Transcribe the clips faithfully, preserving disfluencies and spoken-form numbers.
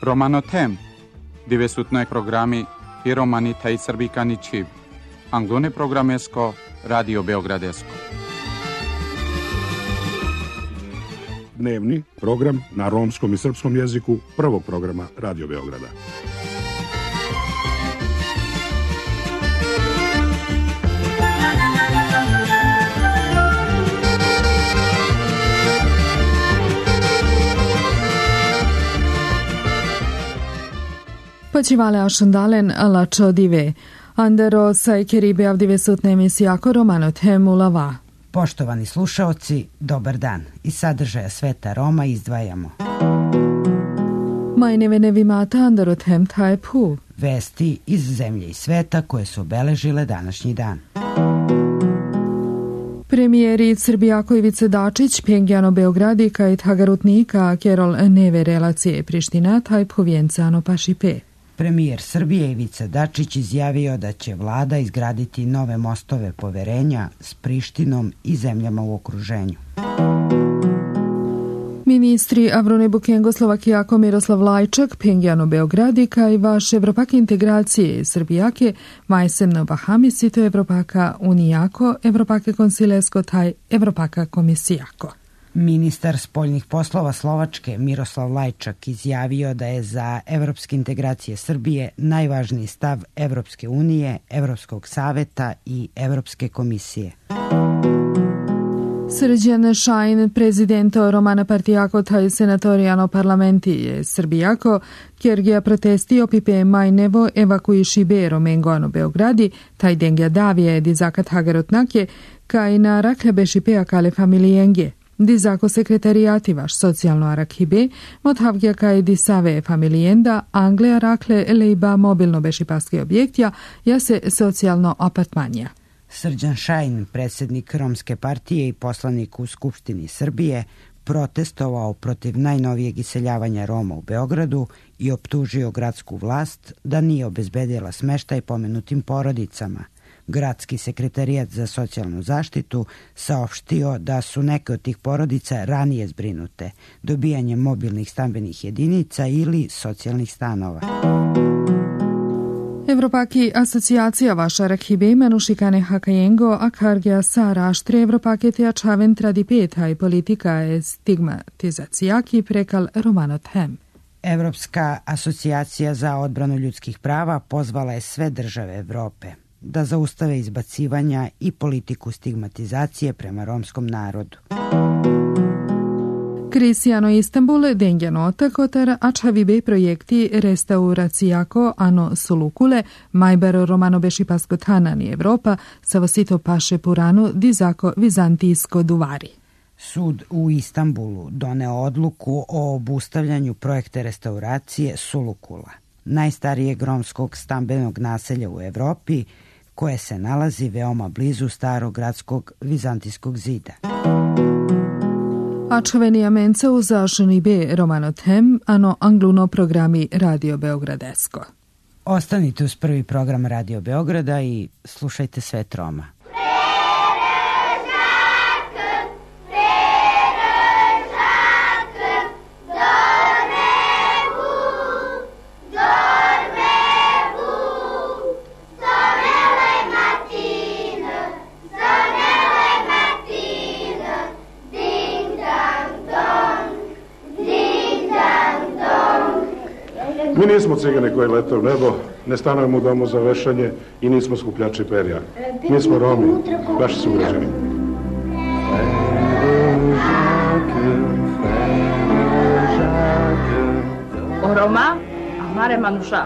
Romano tem, dove sutnoj programi i romani taj srbikani čib. Anglone programesko, Radio Beogradesko. Dnevni program na romskom i srpskom jeziku prvog programa Radio Beograda. Počivale ašandalen alačo dive. Andero sajkeri beavdive sutne emisijako Romano temu lava. Poštovani slušaoci, dobar dan. Iz sadržaja Sveta Roma izdvajamo Majneve nevimata Andero tem taj pu. Vesti iz zemlje i sveta koje su obeležile današnji dan. Premijeri Srbijako Ivice Dačić, Pengjano Beogradika i Tagarutnika, Kerol neve relacije Priština, taj povjencano pašipe. Premijer Srbije Ivica Dačić izjavio da će vlada izgraditi nove mostove poverenja s Prištinom i zemljama u okruženju. Ministri Avrone Bukengo Slovakijako Miroslav Lajčak, Pengjano Beogradika i vaš Evropak integracije Srbijake, Majsem Bahamisito Evropaka Unijako, Evropake Konsilesko taj Evropaka Komisijako. Ministar spoljnih poslova Slovačke Miroslav Lajčak izjavio da je za evropske integracije Srbije najvažniji stav Evropske unije, Evropskog saveta i Evropske komisije. Srđan Šajn, prezidento Romana Partijako taj senatoriano parlamentije Srbijako, Kergija protesti opipe Majnevo evakuiši be Romengoano Beogradi, taj dengja davije dizakat hagarotnake, kaj na rakljabešipe akale familijenge. Dizako sekretarijati vaš socijalno arakhibe, modhavgja kaj disave familijenda, Anglija rakle lejba mobilno bešipaske objektja, ja se socijalno apartmanja. Srđan Šajn, predsjednik Romske partije i poslanik u Skupštini Srbije, protestovao protiv najnovijeg iseljavanja Roma u Beogradu i optužio gradsku vlast da nije obezbedila smeštaj pomenutim porodicama. Gradski sekretarijat za socijalnu zaštitu saopštio da su neke od tih porodica ranije zbrinute dobijanjem mobilnih stambenih jedinica ili socijalnih stanova. Evropaki asocijacija vaša rakhibe menušikane hakajengo a kargja sa raštre Evropake teačaven tradipeta i politika je stigmatizacijaki prekal Romano tem. Evropska asocijacija za odbranu ljudskih prava pozvala je sve države Evrope da zaustave izbacivanja i politiku stigmatizacije prema romskom narodu. Kristiano Istanbul dengjanota kotar ačavibe projekti restauracijako ano sulukule majbaro romano bešipasko tanani Evropa savosito paše puranu dizako vizantijsko duvari. Sud u Istanbulu doneo odluku o obustavljanju projekta restauracije Sulukula, najstarijeg romskog stambenog naselja u Evropi, koje se nalazi veoma blizu starog gradskog vizantijskog zida. Ačavenija menca u zašeni be Romano tem, ano angluno programi Radio Beogradesko. Ostanite uz prvi program Radio Beograda i slušajte Svet Roma. Mi nismo cigane koje lete u nebo, ne stanujemo u domu za vešanje i nismo skupljači perja. Mi smo Romi, vaši sugrađani. O Roma, amare manuša.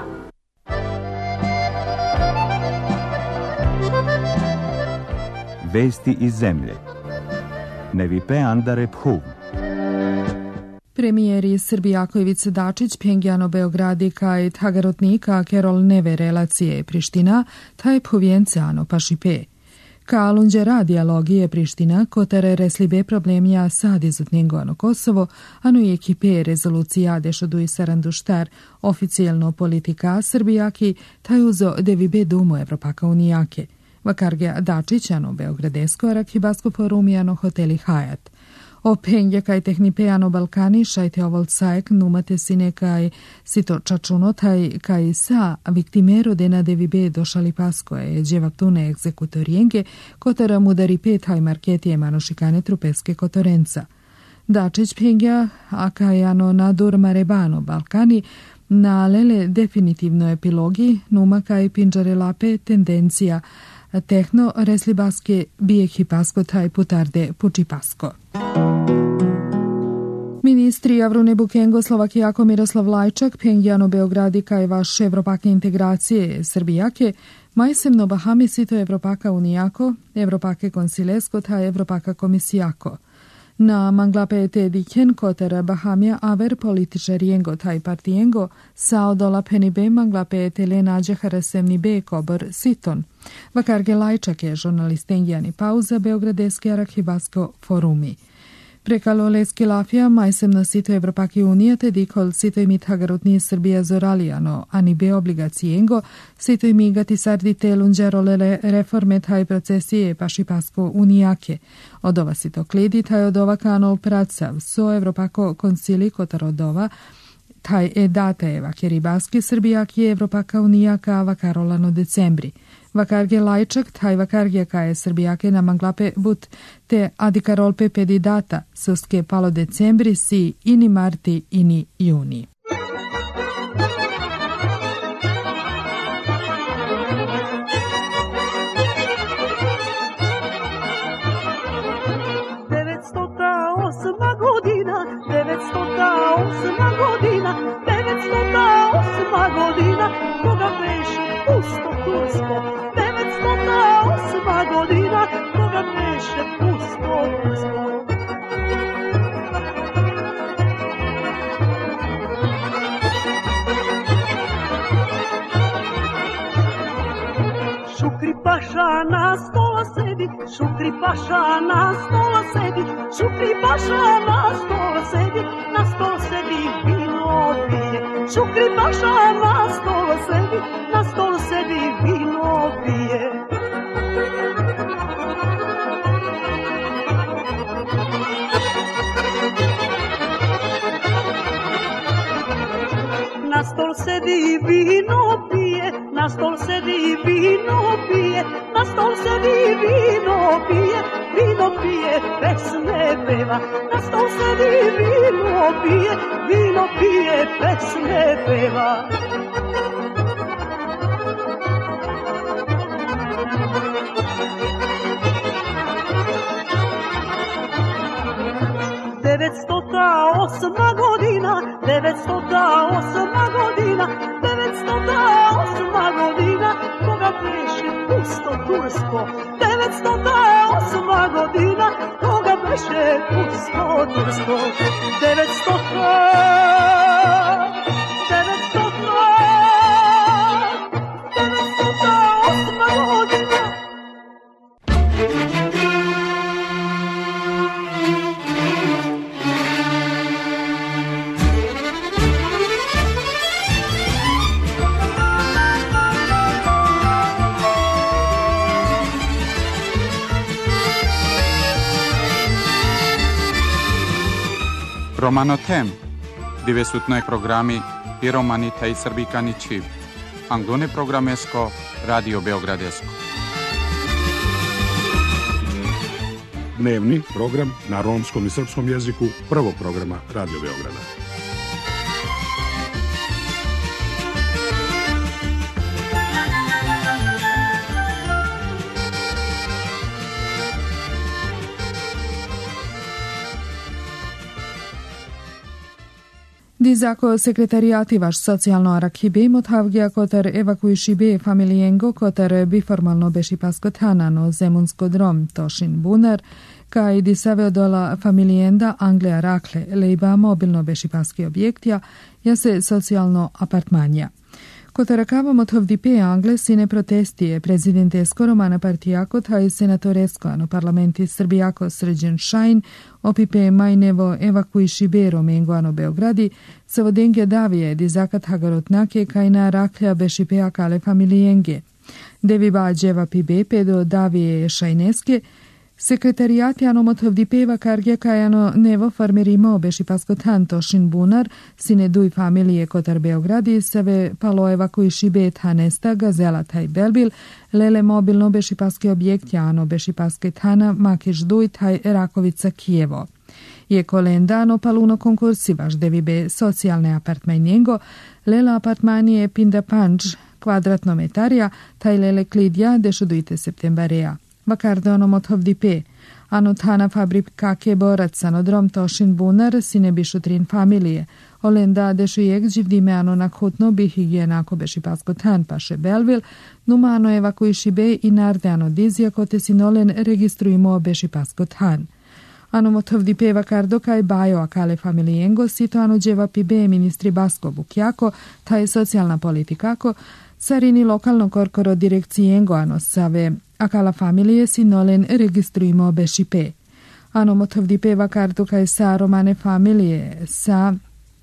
Vesti iz zemlje. Nevipe andare phu. Premijeri Srbijako Ivice Dačić, Pengjano Beogradika i Tagarotnika Kerol neve relacije Priština, taj povjencano pašipe. Kalunđera dialogije Priština, kotere reslibe problemija sad izutnjengoano Kosovo, ano i ekipe rezolucija dešodu i saranduštar oficijalno politika Srbijaki, taj uzo devibe dumu Evropaka unijake. Vakarge Dačićano Beogradesko, Arhibasko forumijano hoteli Hajat. O pengja kaj tehnipeano Balkani šajte ovol caek numate sine kaj sito čačunotaj kaj sa viktimero de na devibe došali pasko e dževaptune egzekutorienge kotara mudari petaj marketije manošikane trupeske kotorenca. Dačić pengja akajano nadur marebano Balkani na lele definitivno epilogi numa kaj pinđare lape tendencija tehno reslibaske bijeki pasko taj putarde puči pasko. Ministri Avrune Bukengo Slovakijako Miroslav Lajčak pengjano Beogradi kaj vaš evropake integracije Srbijake majsemno Bahami sito Evropaka Unijako, Evropake Konsilesko taj Evropaka Komisijako. Na manglape te diken koter Bahamia aver političariengo taj partijengo sao dola penibe manglape te le nađe harasemni be kobor siton. Vakarge Lajčake žurnalistengijani pauza Beogradeske arhivasko forumi. Prekalo leski lafija majsem na sito Evropaki unija te dikol sito imit hagarutnije Srbija zoralijano, ani be obligacijengo, sito imigati sardite lunđerolele reforme taj procesije paši pasko unijake. Od ova sito klidi taj od ova kanol pracav, so Evropako konsili kotar od ova, taj e data je vakeribaski Srbijaki Evropaka unijaka vakarolano decembri. Vakarge Lajčak, taj vakarge kaje Srbijake na manglape but te adikarolpe pedidata soske palo decembri si ini marti ini juni. Osma godina, devetstota osma godina, devetstota osma godina, koga beše pusto Tursko, devetstota osma godina, koga beše pusto Tursko. Šukri paša na stola sedi, Šukri paša na stola sedi, Šukri paša na stola sedi, na stola sedi vino pije. Šukri paša na stola sedi, na stola sedi vino pije. Na stol sedi vino pije, na stol sedi vino pije, na stol sedi vino pije, vino pije, pesme peva. Na stol sedi vino pije, vino pije, pesme peva. Devetstota osma godina, devetstota osma godina, devetstota osma godina, koga beše pusto Tursko. Devetstota osma godina, koga beše pusto Tursko. Devetstota, devetstota, devetstota osma godina. Romano tem, divesutnoj programi i romani taj srbikani čiv. Anglone programesko, Radio Beogradesko. Dnevni program na romskom i srpskom jeziku prvog programa Radio Beograda. Dizako sekretarijati vaš socijalno arakibe mothavgija kotar evakuišibe familijengo kotar biformalno beši paskotanano zemunsko drom tošin bunar, kaj disave odola familijenda Anglija Rakle lejba mobilno beši paski objektja, ja se socijalno apartmanja. Kotarakava motovdipe Angle sine protestije prezidentesko Romana Partijako taj senatoresko ano parlamenti Srbijako Srđan Šajn opipe majnevo evakuišibe Romengo ano Beogradi savodenge davije dizakat hagarotnake kaj na Raklja bešipe akale familijenge. Devi bađeva pibe pedo davije šajneske Sekretariat janomot vdipeva kargja kajano nevo farmerimo beši paskotan Tošin Bunar, sine duj familije Kotar Beogradi, save palo evakuiši bet Hanesta, Gazela taj Belbil, lele mobilno beši paski objekt jano beši pasketana Makiš duj taj Rakovica Kijevo. Je kolendano paluno konkursi vaš devibe socijalne apartmajnjengo, lela apartmanije Pinda Panč, kvadratno metarja, taj lele klidja dešudujte septembarea. Vakardonom od Hovdipe, anotana fabrika ke borac sanodrom Tošin Bunar, sine bišu trin familije, olenda dešu jek živdime ano nakhutno bi higijenako beši paskotan paše Belvil, numano evakuiši be i narde ano dizija kote sinolen registrujimo beši paskotan. Ano mot Hovdipe vakardo kaj bajo akale familijengo sito ano dževa pibe ministri Basko Bukjako, taj socijalna politikako, carini lokalno korkoro direkcijengo ano save akala familije sinolen registrujimo bešipe. Ano motovdipe vakardu kaj sa romane familije sa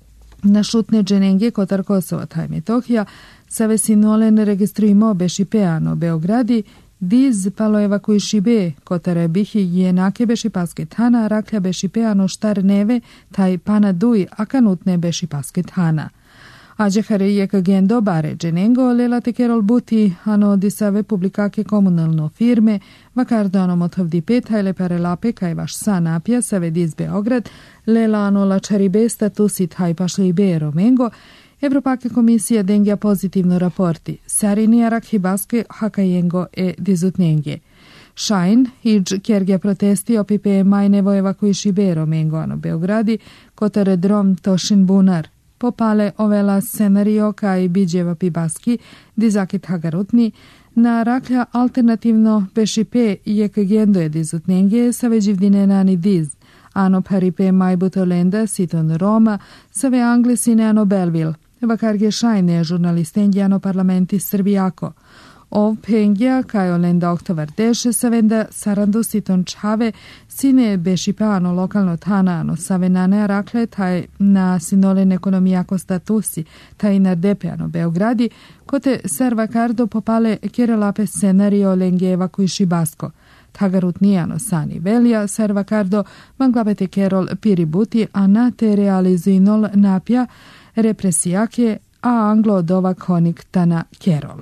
našutne dženenge Kotar Kosova taj Metohija save sinolen registrujimo bešipe ano Beogradi diz palo evakuiši be Kotare bihi jenake bešipaske tana raklja bešipe ano štar neve taj pana duj akanutne bešipaske tana. Ađehare jek gendo bare dženengo lela te kerol buti ano disave publikake komunalno firme, vakardo ano motovdi petajle parelape kaj vaš sa napja save diz Beograd, lela ano lačari be statusi taj pašli be romengo, Evropake komisija dengja pozitivno raporti, sarini rakhi baske hakajengo e dizutnjenge. Šajn, iđ kjergja protesti opipe majnevo evakuiši be romengo ano Beogradi, Kotare drom Tošin Bunar. Popale ovela scenario kaj biđeva pibaski, dizakit hagarutni, na raklja alternativno bešipe jek gendo je dizutnenge sa veđivdine nani diz, ano paripe majbutolenda siton Roma, save anglisine ano Belvil, vakarge šajne žurnalistengi ano parlamenti Srbijako. Ov pengja kaj olenda oktovar deše savenda sarandu siton čave sine bešipano lokalno tanano savenane rakle taj na sinolen ekonomijako statusi taj nardepeano Beogradi kote servakardo popale kerelape scenario lenge evakuiši basko. Tagarutnijano sani velja servakardo manglabete kerol piributi a na te realizinol napja represijake a anglo dova konik tana kerol.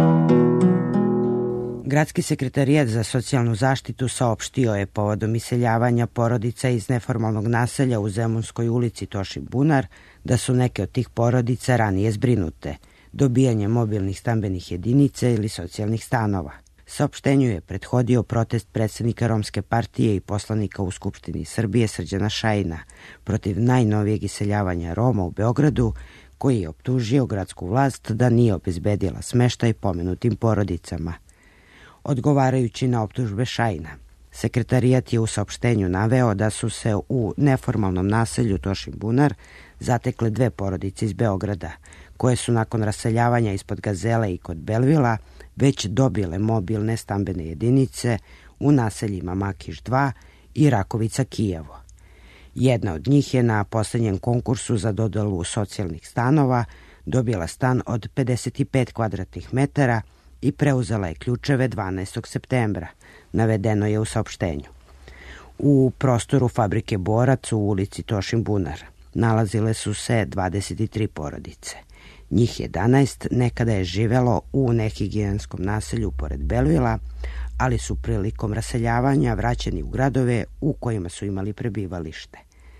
Gradski sekretarijat za socijalnu zaštitu saopštio je povodom iseljavanja porodica iz neformalnog naselja u Zemunskoj ulici Tošin Bunar da su neke od tih porodica ranije zbrinute, dobijanje mobilnih stambenih jedinica ili socijalnih stanova. Saopštenju je prethodio protest predsjednika Romske partije i poslanika u Skupštini Srbije Srđana Šajina protiv najnovijeg iseljavanja Roma u Beogradu, koji je optužio gradsku vlast da nije obezbedila smeštaj pomenutim porodicama. Odgovarajući na optužbe Šajina, sekretarijat je u saopštenju naveo da su se u neformalnom naselju Tošin Bunar zatekle dve porodice iz Beograda, koje su nakon raseljavanja ispod Gazele i kod Belvila već dobile mobilne stambene jedinice u naseljima Makiš dva i Rakovica Kijevo. Jedna od njih je na posljednjem konkursu za dodelu socijalnih stanova dobila stan od pedeset pet kvadratnih metara i preuzela je ključeve dvanaestog septembra, navedeno je u saopštenju. U prostoru fabrike Borac u ulici Tošin Bunar nalazile su se dvadeset tri porodice. Njih jedanaest nekada je živelo u nehigijenskom naselju pored Belvila, ali su prilikom raseljavanja vraćeni u gradove u kojima su imali prebivalište.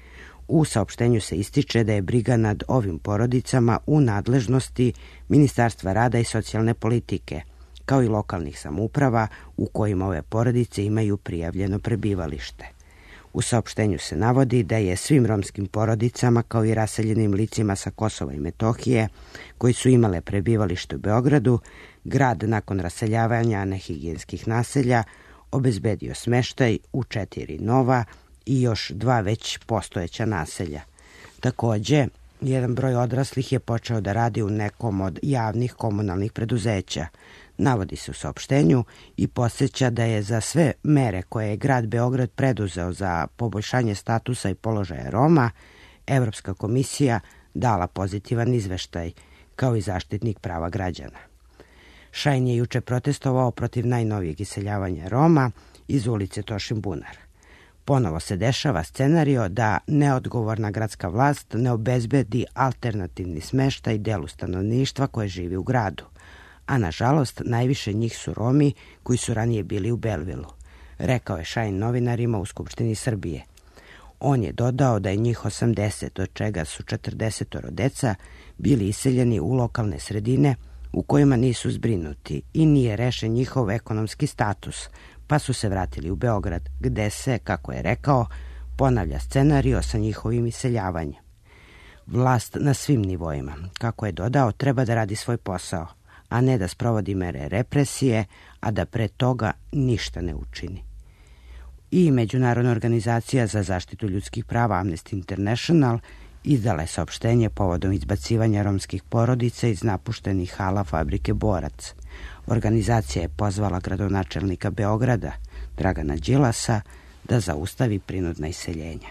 U saopštenju se ističe da je briga nad ovim porodicama u nadležnosti Ministarstva rada i socijalne politike, kao i lokalnih samouprava u kojima ove porodice imaju prijavljeno prebivalište. U saopštenju se navodi da je svim romskim porodicama kao i raseljenim licima sa Kosova i Metohije koji su imale prebivalište u Beogradu, grad nakon raseljavanja nehigijenskih naselja obezbedio smeštaj u četiri nova i još dva već postojeća naselja. Takođe, jedan broj odraslih je počeo da radi u nekom od javnih komunalnih preduzeća, navodi se u saopštenju i podsjeća da je za sve mere koje je grad Beograd preduzeo za poboljšanje statusa i položaja Roma, Evropska komisija dala pozitivan izveštaj, kao i zaštitnik prava građana. Šajn je juče protestovao protiv najnovijeg iseljavanja Roma iz ulice Tošin Bunar. Ponovo se dešava scenario da neodgovorna gradska vlast ne obezbedi alternativni smeštaj delu stanovništva koje živi u gradu, a nažalost najviše njih su Romi koji su ranije bili u Belvilu, rekao je Šajn novinarima u Skupštini Srbije. On je dodao da je njih osamdeset, od čega su četrdeset deca, bili iseljeni u lokalne sredine u kojima nisu zbrinuti i nije rešen njihov ekonomski status, pa su se vratili u Beograd, gde se, kako je rekao, ponavlja scenario sa njihovim iseljavanjem. Vlast na svim nivoima, kako je dodao, treba da radi svoj posao, a ne da sprovodi mere represije, a da pre toga ništa ne učini. I Međunarodna organizacija za zaštitu ljudskih prava Amnesty International izdala je saopštenje povodom izbacivanja romskih porodica iz napuštenih hala fabrike Borac. Organizacija je pozvala gradonačelnika Beograda, Dragana Đilasa, da zaustavi prinudna iseljenja.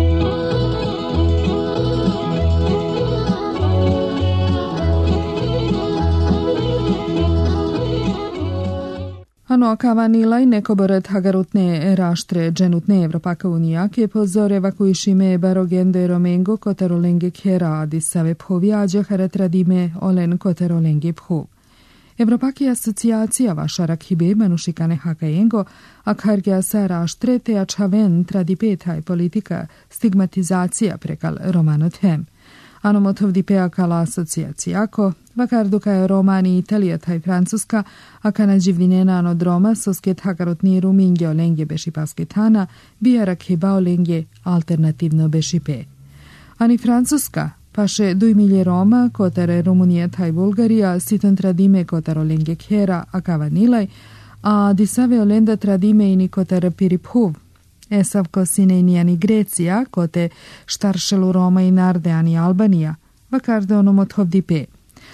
Ano kavanilaj nekoboret hagarutne raštre dženutne Evropaka unijake pozor evakuišime barogende romengo kotarolenge kera adisave phoviađe haretradime olen kotarolenge phov. Evropaki asociacija vašarak hibe manušikane hakajengo akhargea sa raštre te ačhaven tradipetaj politika stigmatizacija prekal romanothem. Ano motovdipea kala asociacijako, vakarduka je Romani Italija taj Francuska, a kana živdinena ano droma sosket hagarotni rumingje olengje bešipasketana, bijarak hiba olengje alternativno bešipe. Ani Francuska, paše dujmilje Roma, kotare Rumunija taj Bulgarija, sitan tradime kotar olengje kera, a kavanilaj, a disave olenda tradime ini kotar piriphuv, esavko sinejnijani Grecija, kote štaršelu Roma i Nardeani Albanija, vakarde ono motovdipe.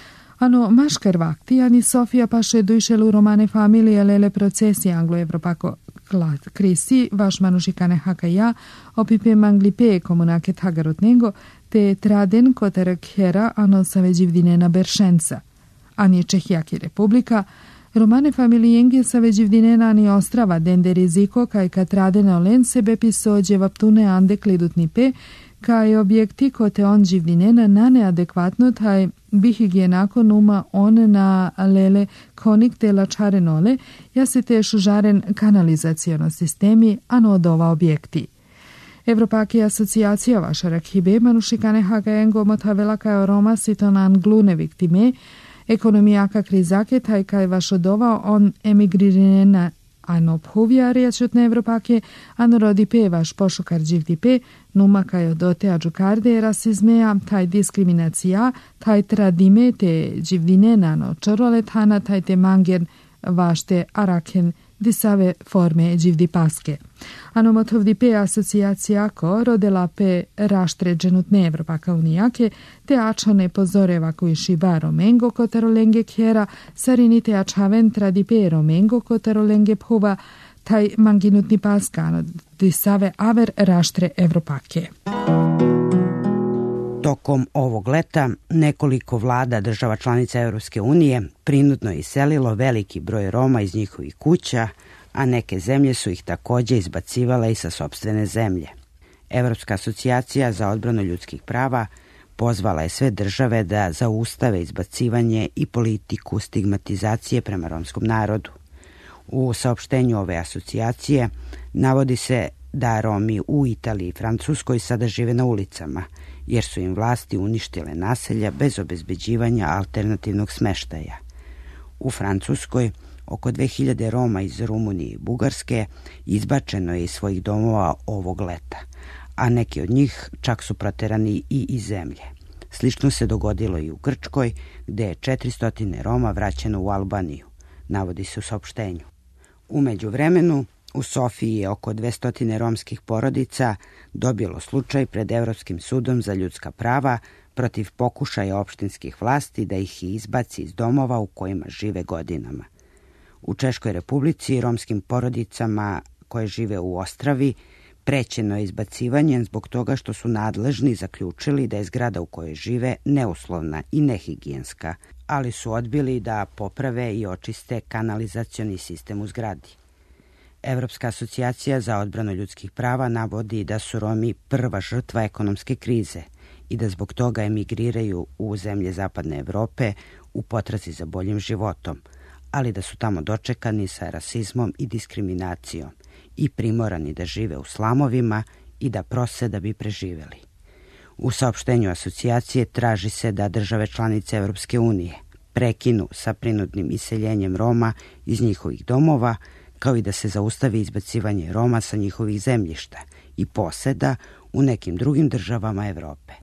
Ano maškar vakti, ani Sofija paše dujšelu romane familije lele procesi anglo-evropako krisi, vaš manušikane hakaja, opipe manglipe komunake tagarotnego, te traden kotere kjera ano saveđivdinena beršenca. Ani Čehijaki republika, romane familijenge saveđivdinena ani ostrava dende riziko kaj katradene olen sebe pisođe vaptune ande klidutni pe, kaj objekti kote on živdinena na neadekvatno taj bihigijenako numa on na lele konik te lačarenole, ja se te šužaren kanalizacijono sistemi, ano od ova objekti. Evropaki asociacija vašarak hibe manušikane hagajengo motavela kaj Roma sitonan glune viktime, ekonomijaka krizake taj kaj vaš odova on emigririna ano phuvja riječutne Evropake, ano rodipe vaš pošukar živdipe, numa kaj odote ađukarde rasizmeja, taj diskriminacija, taj tradime te živdinenano čoroletana, taj te mangen vašte araken disave forme živdipaske. Ano motovdipe asociacijako rodela pe raštre dženutne Evropaka unijake, te ačane pozoreva koji šiba romengo kotarolenge kjera, sarinite ačaven tradipe romengo kotarolenge phova, taj manginutni paskano disave aver raštre Evropake. Tokom ovog leta nekoliko vlada država članica Europske unije prinudno je iselilo veliki broj Roma iz njihovih kuća, a neke zemlje su ih takođe izbacivale i sa sopstvene zemlje. Evropska asocijacija za odbranu ljudskih prava pozvala je sve države da zaustave izbacivanje i politiku stigmatizacije prema romskom narodu. U saopštenju ove asocijacije navodi se da Romi u Italiji i Francuskoj sada žive na ulicama, jer su im vlasti uništile naselja bez obezbeđivanja alternativnog smeštaja. U Francuskoj oko dve hiljade Roma iz Rumunije i Bugarske izbačeno je iz svojih domova ovog leta, a neki od njih čak su proterani i iz zemlje. Slično se dogodilo i u Grčkoj, gde je četiristo Roma vraćeno u Albaniju, navodi se u saopštenju. U međuvremenu, u Sofiji je oko dvesta romskih porodica dobilo slučaj pred Evropskim sudom za ljudska prava protiv pokušaja opštinskih vlasti da ih izbaci iz domova u kojima žive godinama. U Češkoj Republici romskim porodicama koje žive u Ostravi prećeno je izbacivanje zbog toga što su nadležni zaključili da je zgrada u kojoj žive neuslovna i nehigijenska, ali su odbili da poprave i očiste kanalizacioni sistem u zgradi. Evropska asocijacija za odbranu ljudskih prava navodi da su Romi prva žrtva ekonomske krize i da zbog toga emigriraju u zemlje Zapadne Evrope u potrazi za boljim životom, ali da su tamo dočekani sa rasizmom i diskriminacijom i primorani da žive u slamovima i da prose da bi preživeli. U saopštenju asocijacije traži se da države članice Evropske unije prekinu sa prinudnim iseljenjem Roma iz njihovih domova, kao i da se zaustavi izbacivanje Roma sa njihovih zemljišta i poseda u nekim drugim državama Evrope.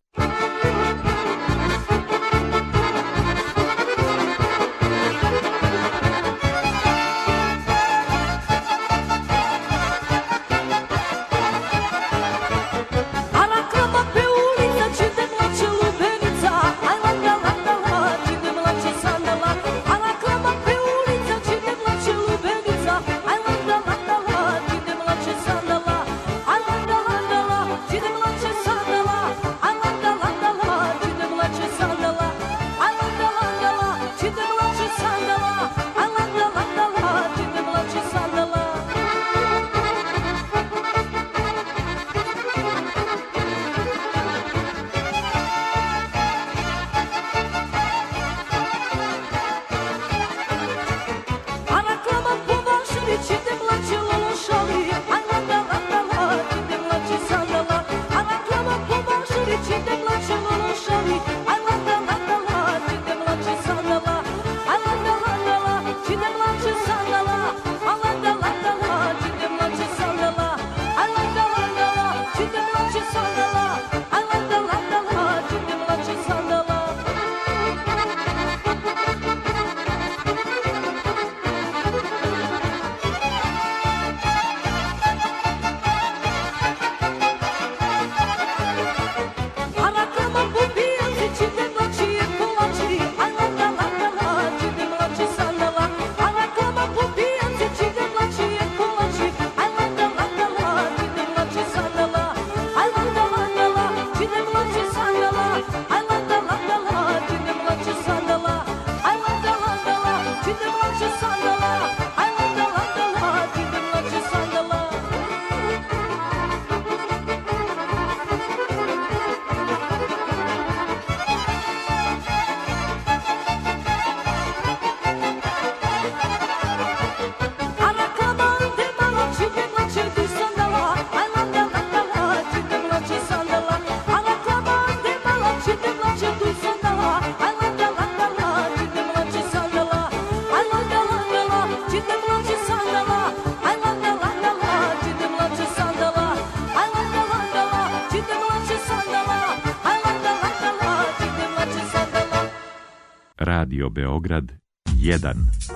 Radio Beograd jedan.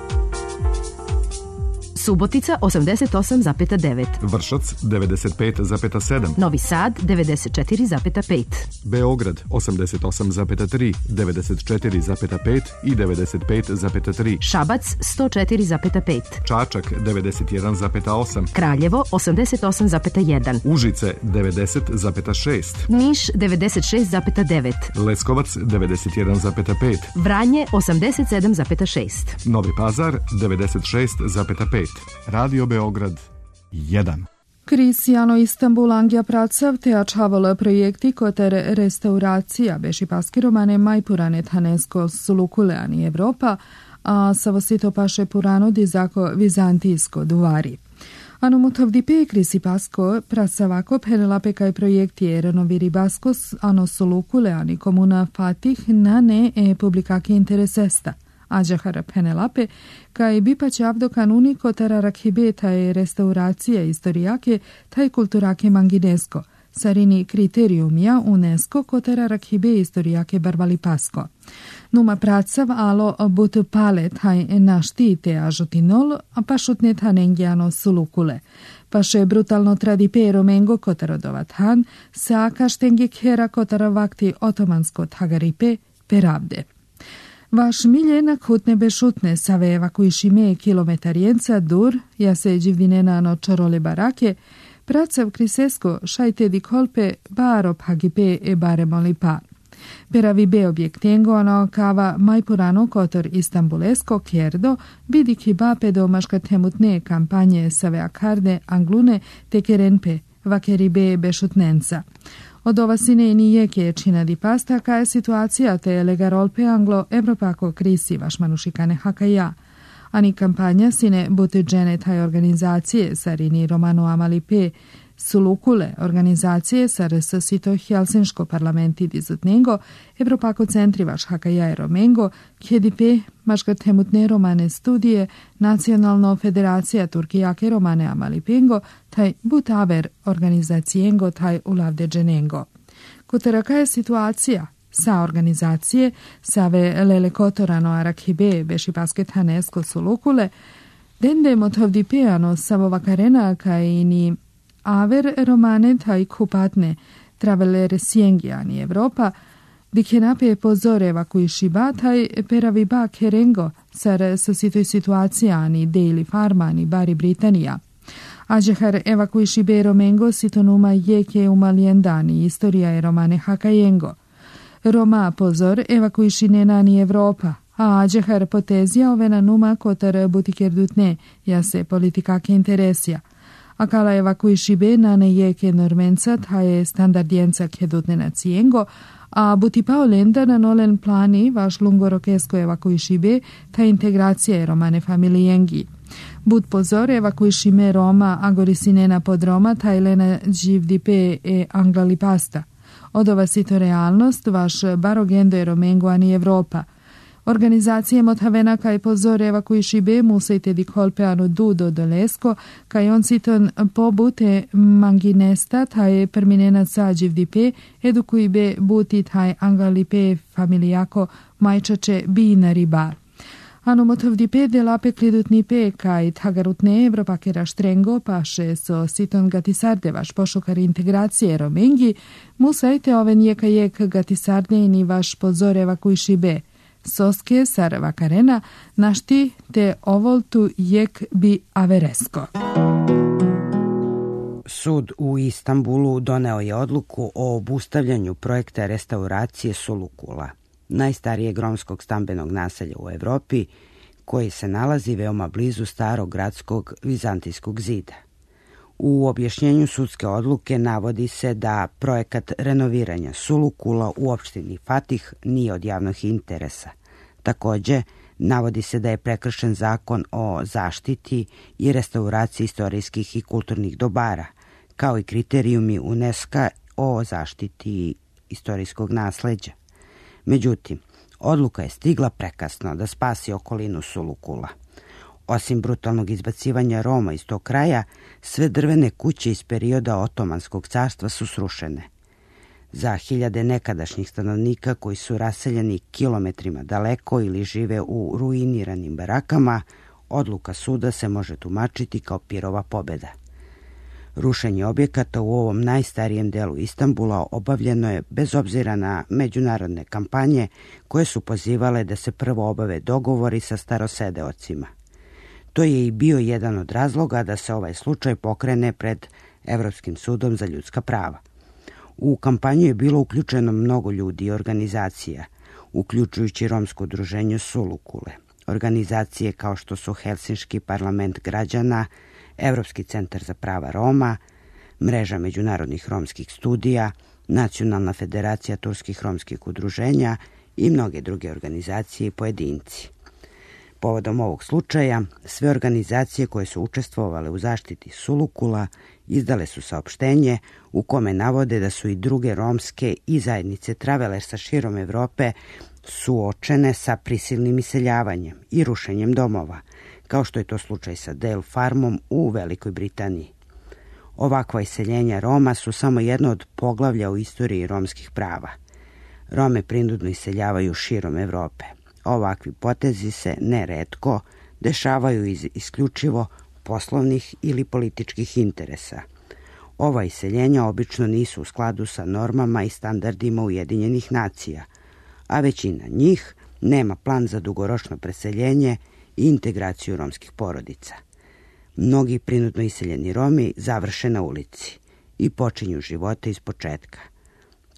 Subotica osamdeset osam zarez devet. Vršac devedeset pet zarez sedam. Novi Sad devedeset četiri zarez pet. Beograd osamdeset osam zarez tri, devedeset četiri zarez pet i devedeset pet zarez tri. Šabac sto četiri zarez pet. Čačak devedeset jedan zarez osam. Kraljevo osamdeset osam zarez jedan. Užice devedeset zarez šest. Niš devedeset šest zarez devet. Leskovac devedeset jedan zarez pet. Vranje osamdeset sedam zarez šest. Novi Pazar devedeset šest zarez pet. Radio Beograd jedan. Kristiano Istanbul Angija Pracav teačavalo projekti koter restauracija beši paskiromane majpurane tanesko sulukuleani Evropa, a savosito paše purano dizako vizantijsko duvari. Ano mutovdipe krisi pasko prasavako penelape kaj projekti renoviri baskos ano sulukuleani komuna Fatih nane e publikaki interesesta. Ađahara Penelape, kaj bipa čavdo kanuni kotara rakhibe taj restauracija istorijake taj kulturake manginesko, sarini kriteriumija UNESCO kotara rakhibe istorijake barbali pasko. Numa pracav alo but pale taj naštite ažutinol, a pašutne tanengiano sulukule. Paše brutalno tradipero mengo kotarodovat han, sa kaštenge khera kotara vakti otomansko tagaripe peravde. Vaš miljenak hutne bešutne save evakuišime kilometarijenca dur, ja se dživdinenano čorole barake, pracav krisesko šajte di kolpe baro pagipe e baremoli pa. Per vi obiectengono cava mai purano cotor istanbulesco chierdo vidi chi va pedo mașcătemutne campagne save acarde anglune te kerenpe vakeribe bešutnenca. Od ova sine nije kječina di pasta ka je situacija te legarolpe anglo evropako krisi vaš manušikane hakaja. Ani kampanja sine buteđene taj organizacije sarini Romano Amalipe Sulukule organizacije sa resosito Helsinško parlamenti dizutnengo Evropako centri vaš hakaja je Romengo kjedipe maškatemutne romane studije Nacionalno federacija Turkijake romane Amalipengo taj butaver organizacijengo taj ulavdeđenengo. Koteraka je situacija sa organizacije save lele kotorano arakhibe beši baskethanesko Sulukule dende motovdipeano savovakarena kaj ni aver romane taj kupatne travelere siengiani Evropa dikenape pozoreva kui šiba taj peraviba kerengo sar sositoj situacijani Daily Farmani bari Britanija. Ađehar evakui šibe romengo sitonuma jeke umaliendani istorija je romane hakajengo. Roma pozor evakui šinenani Evropa, a ađehar potezija ovena numa kotar butikerdutne jase politikake interesija. Akala evakui šibe nane jeke normenca taje standardijenca kedutne na cijengo, a buti paolenda na nolen plani vaš lungorokesko evakui šibe ta integracija je romane familijengi. Bud pozor evakui šime Roma agorisinena pod Roma ta ilena dživdipe e anglali pasta. Odova sito realnost vaš barogendo je Romengo ani Evropa. Organizacije motavena kaj pozoreva koji šibe musejte di kolpeano dudo dolesko, kaj on siton pobute manginesta taj perminena sađiv dipe, edukuj be buti taj angalipe familijako majčače bina riba. Ano motov dipe delape klidutnipe kaj tagarutne Evropakera štrengo paše so siton gatisarde vaš pošukar integracije Romengi, musajte oven jeka jek gatisarde ni vaš pozoreva koji šibe. Soske sar vakarena našti te ovoltu jek bi averesko. Sud u Istanbulu doneo je odluku o obustavljanju projekta restauracije Sulukula, najstarijeg romskog stambenog naselja u Evropi, koji se nalazi veoma blizu starog gradskog vizantijskog zida. U objašnjenju sudske odluke navodi se da projekat renoviranja Sulukula u opštini Fatih nije od javnog interesa. Takođe, navodi se da je prekršen zakon o zaštiti i restauraciji istorijskih i kulturnih dobara, kao i kriterijumi UNESCO o zaštiti istorijskog nasleđa. Međutim, odluka je stigla prekasno da spasi okolinu Sulukula. Osim brutalnog izbacivanja Roma iz tog kraja, sve drvene kuće iz perioda Otomanskog carstva su srušene. Za hiljade nekadašnjih stanovnika koji su raseljeni kilometrima daleko ili žive u ruiniranim barakama, odluka suda se može tumačiti kao pirova pobeda. Rušenje objekata u ovom najstarijem delu Istanbula obavljeno je bez obzira na međunarodne kampanje koje su pozivale da se prvo obave dogovori sa starosedeocima. To je i bio jedan od razloga da se ovaj slučaj pokrene pred Evropskim sudom za ljudska prava. U kampanju je bilo uključeno mnogo ljudi i organizacija, uključujući romsko udruženje Sulukule. Organizacije kao što su Helsinški parlament građana, Evropski centar za prava Roma, Mreža međunarodnih romskih studija, Nacionalna federacija turskih romskih udruženja i mnoge druge organizacije i pojedinci. Povodom ovog slučaja, sve organizacije koje su učestvovale u zaštiti Sulukula izdale su saopštenje u kome navode da su i druge romske i zajednice travelersa širom Evrope suočene sa prisilnim iseljavanjem i rušenjem domova, kao što je to slučaj sa Dale Farmom u Velikoj Britaniji. Ovakva iseljenja Roma su samo jedno od poglavlja u istoriji romskih prava. Rome prinudno iseljavaju širom Evrope. Ovakvi potezi se neretko dešavaju iz isključivo poslovnih ili političkih interesa. Ova iseljenja obično nisu u skladu sa normama i standardima Ujedinjenih nacija, a većina njih nema plan za dugoročno preseljenje i integraciju romskih porodica. Mnogi prinudno iseljeni Romi završe na ulici i počinju živote iz početka.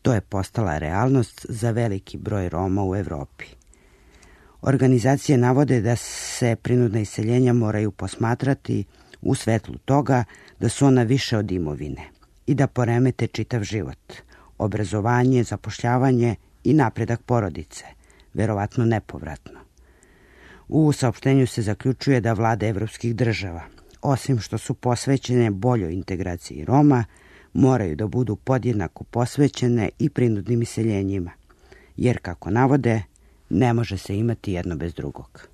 što je postala realnost za veliki broj Roma u Evropi. Organizacije navode da se prinudna iseljenja moraju posmatrati u svetlu toga da su ona više od imovine i da poremete čitav život, obrazovanje, zapošljavanje i napredak porodice, verovatno nepovratno. U saopštenju se zaključuje da vlade evropskih država, osim što su posvećene boljoj integraciji Roma, moraju da budu podjednako posvećene i prinudnim iseljenjima, jer, kako navode, ne može se imati jedno bez drugog.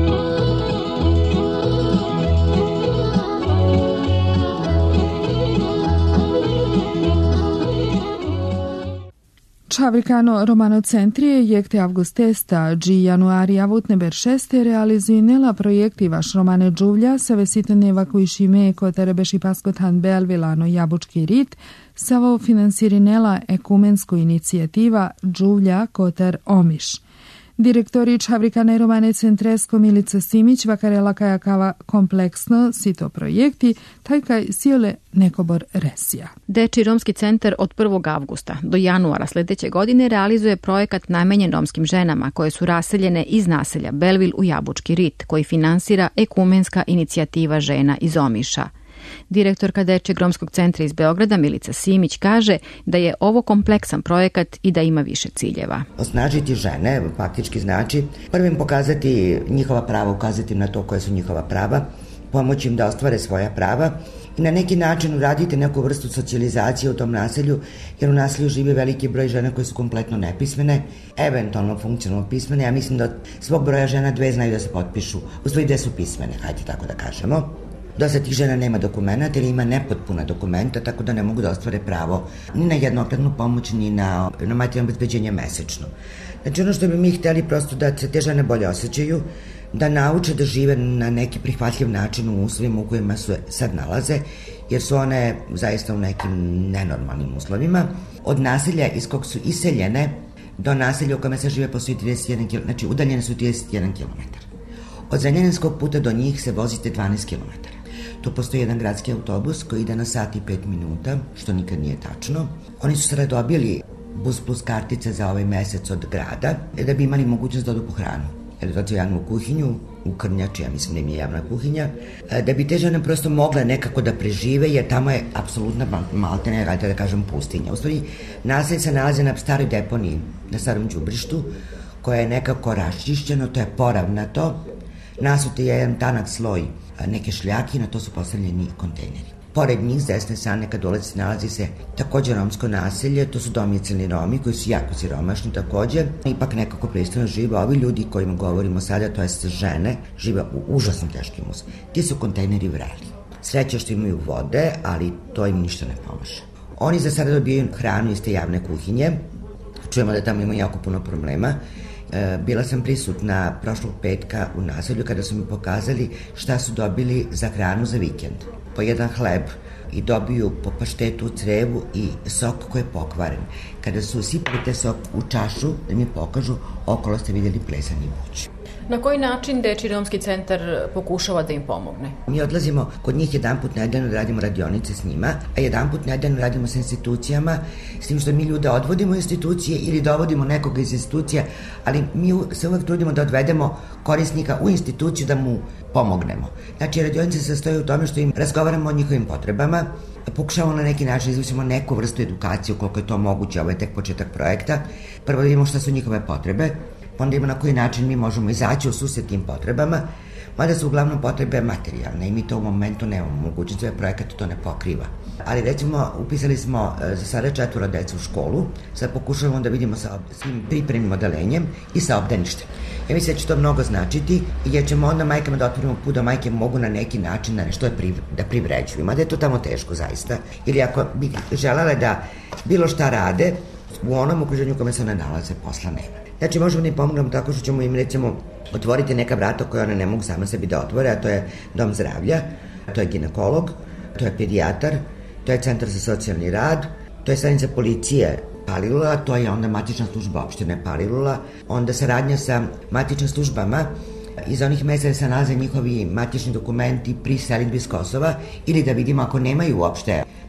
Čavrikano Romano Centrije jekte avgustesta, gi januari avut neber šeste realizuinela projekti vaš Romane Giuvlia sa vesitene vakuišime kotere beši paskotan Belvilano Jabučki rit, savo finansirinela ekumensku inicijativa Giuvlia koter Omiš. Direktori Čavrikane Romane Centresko Milica Simić vakarela kajakava kompleksno sito projekti, taj kaj siole nekobor resija. Deči romski centar od prvog avgusta do januara sledeće godine realizuje projekat namenjen romskim ženama koje su raseljene iz naselja Belvil u Jabučki rit, koji finansira ekumenska inicijativa žena iz Omiša. Direktorka Dečijeg romskog centra iz Beograda Milica Simić kaže da je ovo kompleksan projekat i da ima više ciljeva. Osnažiti žene faktički znači prvim pokazati njihova prava, ukazati na to koje su njihova prava, pomoći im da ostvare svoja prava i na neki način uraditi neku vrstu socijalizacije u tom naselju, jer u naselju živi veliki broj žena koje su kompletno nepismene, eventualno funkcionalno pismene. Ja mislim da svog broja žena dve znaju da se potpišu, u stvari dve su pismene, hajde tako da kažemo. Dosta tih žena nema dokumenta ili ima nepotpuna dokumenta, tako da ne mogu da ostvare pravo ni na jednokratnu pomoć, ni na, na materijalno obezbeđenje mesečno. Znači ono što bi mi hteli prosto da se te žene bolje osjećaju, da nauče da žive na neki prihvatljiv način u uslovima u kojima se sad nalaze, jer su one zaista u nekim nenormalnim uslovima. Od naselja iz kog su iseljene do naselja u kome se žive postoji trideset jedan kilometar, znači udaljene su trideset jedan kilometar. Od Zrenjaninskog puta do njih se vozite dvanaest kilometara. Tu postoji jedan gradski autobus koji ide na sat i pet minuta, što nikad nije tačno. Oni su sada dobili bus plus kartice za ovaj mesec od grada, da bi imali mogućnost da odu po hranu. Jer dođe u javnu kuhinju, u Krnjači, ja mislim da im je javna kuhinja, da bi te žene prosto mogle nekako da prežive, jer tamo je apsolutna maltene, radite da kažem, pustinja. U stvari, naselje se nalazi na staroj deponiji, na starom đubrištu, koja je nekako raščišćeno, to je poravnato, nasuti je jedan tanak sloj neke šljake i na to su postavljeni kontejneri. Pored njih, s desne strane, kad dolazi, nalazi se takođe romsko naselje, to su domicilni Romi koji su jako siromašni takođe, ipak nekako pristojno žive. Ovi ljudi kojima govorimo sada, to jest žene, žive u užasno teškim uslovima. Ti su kontejneri vreli. Sreće što imaju vode, ali to im ništa ne pomaže. Oni za sada dobijaju hranu iz te javne kuhinje, čujemo da tamo ima jako puno problema. Bila sam prisutna prošlog petka u naselju kada su mi pokazali šta su dobili za hranu za vikend. Po jedan hleb i dobiju po paštetu u crevu i sok koji je pokvaren. Kada su sipali te sok u čašu da mi pokažu, okolo ste vidjeli plesani buć. Na koji način Dečiji romski centar pokušava da im pomogne? Mi odlazimo kod njih jedan put nedeljno da radimo radionice s njima, a jedan put nedeljno radimo sa institucijama, s tim što mi ljude odvodimo u institucije ili dovodimo nekoga iz institucija, ali mi se uvek trudimo da odvedemo korisnika u instituciju da mu pomognemo. Znači, radionice se sastoje u tome što im razgovaramo o njihovim potrebama, pokušavamo na neki način izvršimo neku vrstu edukacije koliko je to moguće, ovo je tek početak projekta. Prvo vidimo šta su njihove potrebe, onda ima na koji način mi možemo izaći u susret tim potrebama, mada su uglavnom potrebe materijalne i mi to u momentu nemamo mogućnost, ovaj projekat to ne pokriva. Ali recimo upisali smo za sada četvoro deca u školu, sad pokušavamo da vidimo sa svim pripremnim odelenjem i sa obdaništem. Ja mislim da će to mnogo značiti, jer ćemo onda majkama da otvorimo put da majke mogu na neki način na nešto da privređuju, mada je to tamo teško zaista, ili ako bi želele da bilo šta rade, u onom okruženju u kome se one nalaze posla nema. Znači možemo da im pomognemo tako što ćemo im recimo otvoriti neka vrata koje one ne mogu same sebi da otvore, a to je dom zdravlja, to je ginekolog, to je pedijatar, to je centar za socijalni rad, to je stanica policije Palilula, to je onda matična služba opštine Palilula, onda saradnja sa matičnim službama iz onih mesta gde se nalaze njihovi matični dokumenti pri selidbi s Kosova ili da vidimo ako nemaju uopšte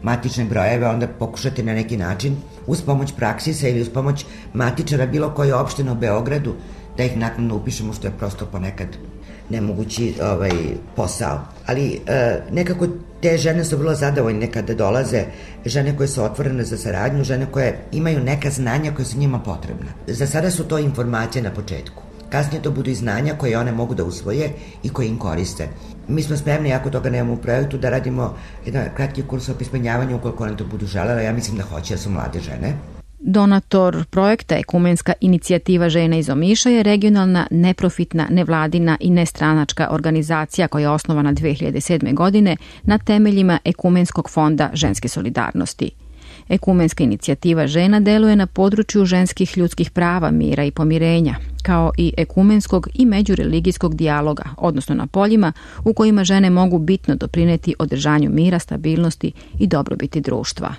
matične brojeve, onda pokušate na neki način uz pomoć praksisa ili uz pomoć matičara bilo koje opštine u Beogradu da ih naknadno upišemo, što je prosto ponekad nemogući ovaj, posao. Ali e, nekako te žene su vrlo zadovoljne kada dolaze, žene koje su otvorene za saradnju, žene koje imaju neka znanja koje su njima potrebna. Za sada su to informacije na početku. Kasnije to budu i znanja koje one mogu da usvoje i koje im koriste. Mi smo spremni, ako toga nemamo u projektu, da radimo jedan kratki kurs o pismenjavanju ukoliko one to budu želele. Ja mislim da hoće, da su mlade žene. Donator projekta Ekumenska inicijativa žena iz Omiša je regionalna, neprofitna, nevladina i nestranačka organizacija koja je osnovana dve hiljade sedme. godine na temeljima Ekumenskog fonda ženske solidarnosti. Ekumenska inicijativa žena deluje na području ženskih ljudskih prava, mira i pomirenja, kao i ekumenskog i međureligijskog dijaloga, odnosno na poljima u kojima žene mogu bitno doprineti održanju mira, stabilnosti i dobrobiti društva.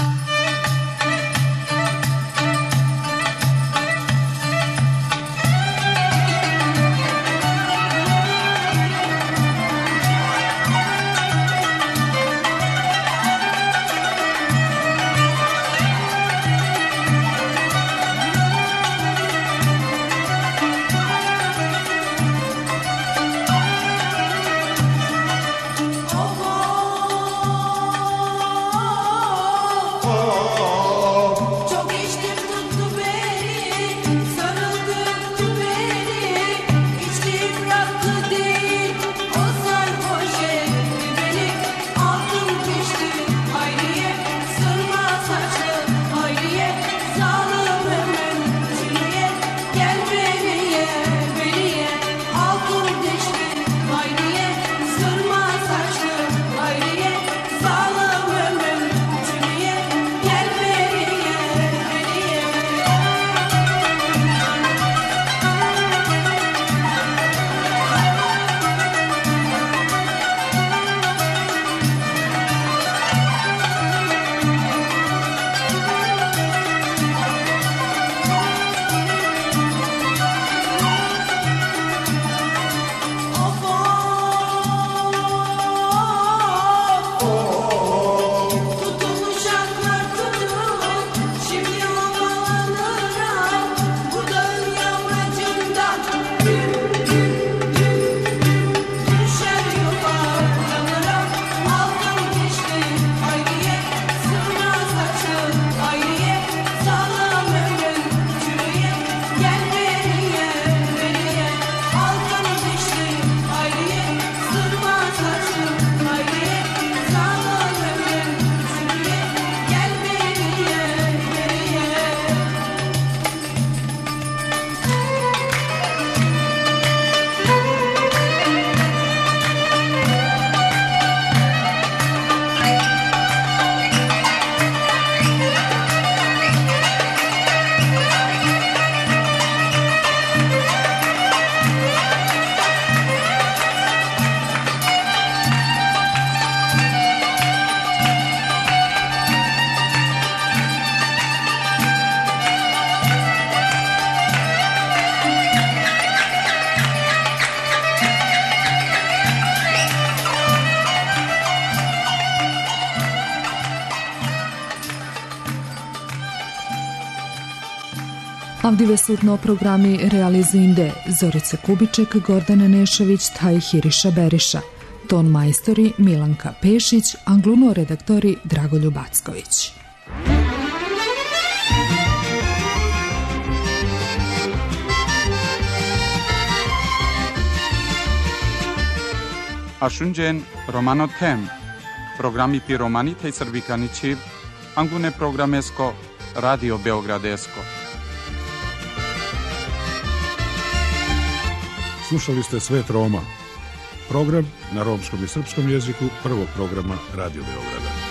Avdive sutno programi realizinde Zorica Kubiček, Gordana Nešović, taj Hiriša Beriša, ton majstori Milanka Pešić, angluno redaktori Dragoljub Acković. Ashunjen Romano Tem, programi pi Romani tej Srbikanići, angune programesko, Radio Beogradesko. Slušali ste Svet Roma, program na romskom i srpskom jeziku prvog programa Radio Beograda.